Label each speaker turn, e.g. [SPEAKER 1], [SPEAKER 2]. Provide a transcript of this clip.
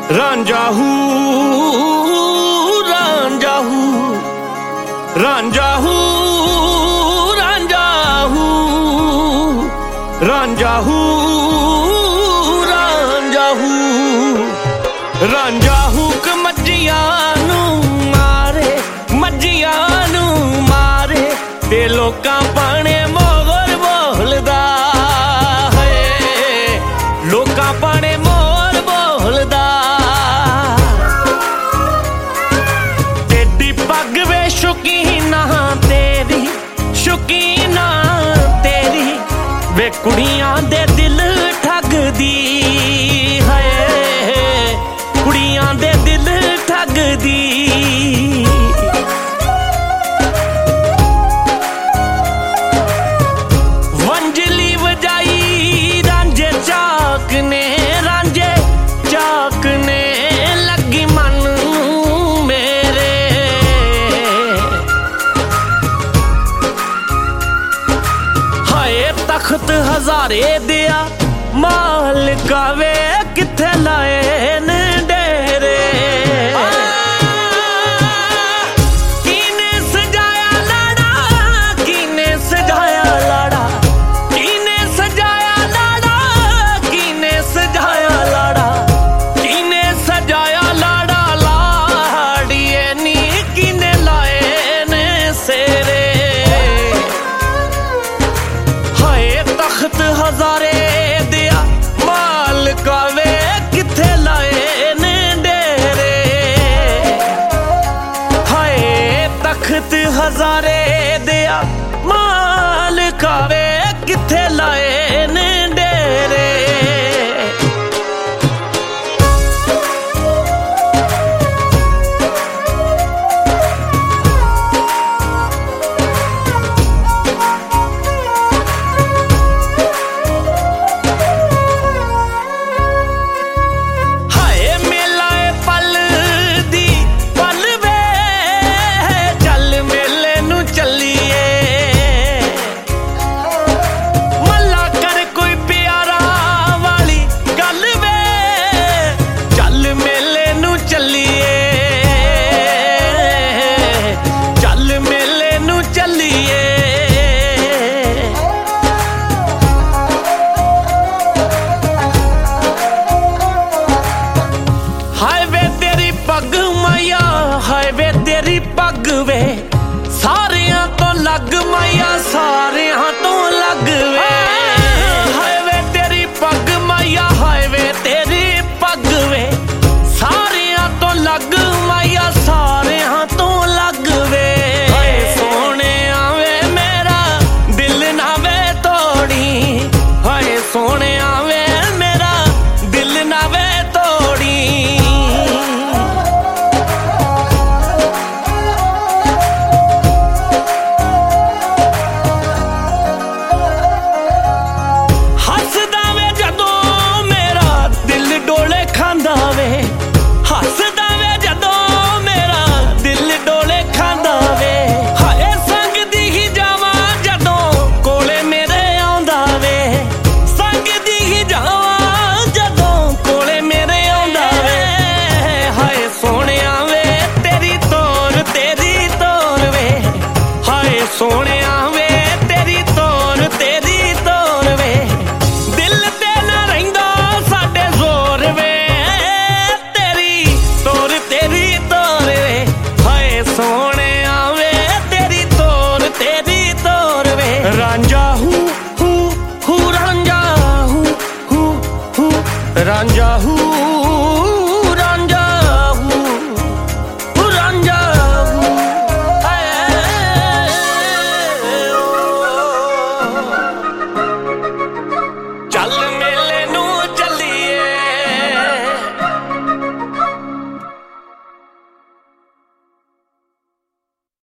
[SPEAKER 1] रांझा हूँ रांझा हूँ रांझा हूँ रांझा हूँ रांझा हूँ रांझा हूँ रांझा हूँ क मज्जियां नू मारे ते लोकां पाने मोर बोलदा है लोकां पाने मोर बोलदा तेरी पग वे शौकीना तेरी वे कुड़ियां दे दिल ठगदी है कुड़ियां दे दिल ठगदी वंजली वजाई रांझे चाक ने लगी मन मेरे हाय तख्त हजारे दिया मालिका वे किथे लाए ने डेरे कीने सजाया लाड़ा कीने सजाया लाड़ा कीने सजाया लाड़ा कीने सजाया लाड़ा कीने सजाया लाड़ा लाड़िए नी कीने लाए ने सेरे हाय तख्त हजारे दिया मालिका वे किथे लाए ने डेरे हाय तख्त हजारे दिया मालिका वे किथे लाए ने डेरे पग वे सारियां तो लग मैया सारियां